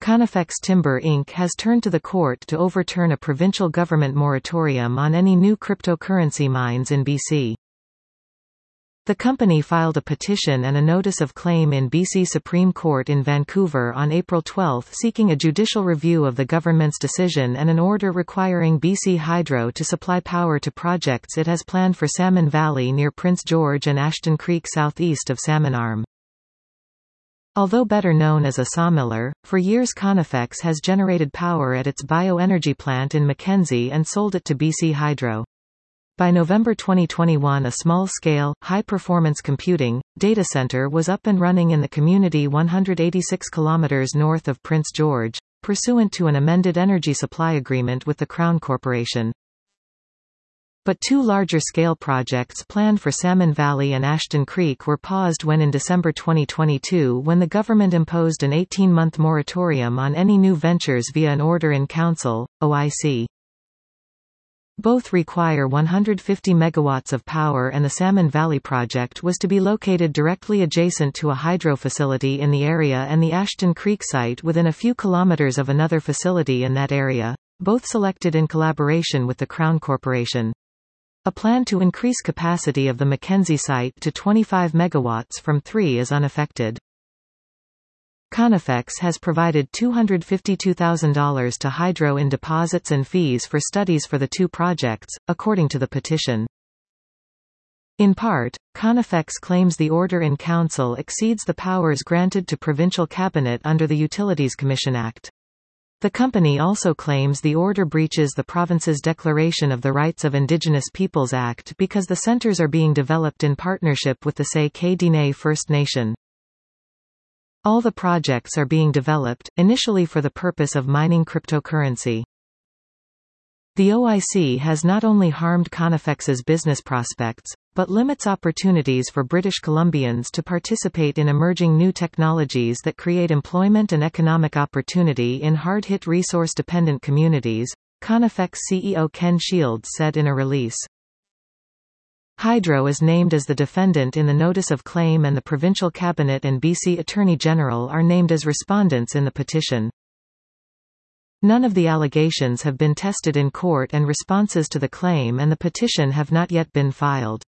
Conifex Timber Inc. has turned to the court to overturn a provincial government moratorium on any new cryptocurrency mines in BC. The company filed a petition and a notice of claim in BC Supreme Court in Vancouver on April 12 seeking a judicial review of the government's decision and an order requiring BC Hydro to supply power to projects it has planned for Salmon Valley near Prince George and Ashton Creek southeast of Salmon Arm. Although better known as a sawmiller, for years Conifex has generated power at its bioenergy plant in Mackenzie and sold it to BC Hydro. By November 2021 a small-scale, high-performance computing, data center was up and running in the community 186 km north of Prince George, pursuant to an amended energy supply agreement with the Crown Corporation. But two larger-scale projects planned for Salmon Valley and Ashton Creek were paused in December 2022 when the government imposed an 18-month moratorium on any new ventures via an Order in Council, OIC. Both require 150 megawatts of power and the Salmon Valley project was to be located directly adjacent to a hydro facility in the area and the Ashton Creek site within a few kilometers of another facility in that area, both selected in collaboration with the Crown Corporation. A plan to increase capacity of the Mackenzie site to 25 megawatts from 3 is unaffected. Conifex has provided $252,000 to Hydro in deposits and fees for studies for the two projects, according to the petition. In part, Conifex claims the Order in Council exceeds the powers granted to Provincial Cabinet under the Utilities Commission Act. The company also claims the order breaches the province's Declaration of the Rights of Indigenous Peoples Act because the centers are being developed in partnership with the Say-Kay-Dene First Nation. All the projects are being developed, initially for the purpose of mining cryptocurrency. The OIC has not only harmed Conifex's business prospects, but limits opportunities for British Columbians to participate in emerging new technologies that create employment and economic opportunity in hard-hit resource-dependent communities, Conifex CEO Ken Shields said in a release. Hydro is named as the defendant in the notice of claim and the Provincial Cabinet and BC Attorney General are named as respondents in the petition. None of the allegations have been tested in court and responses to the claim and the petition have not yet been filed.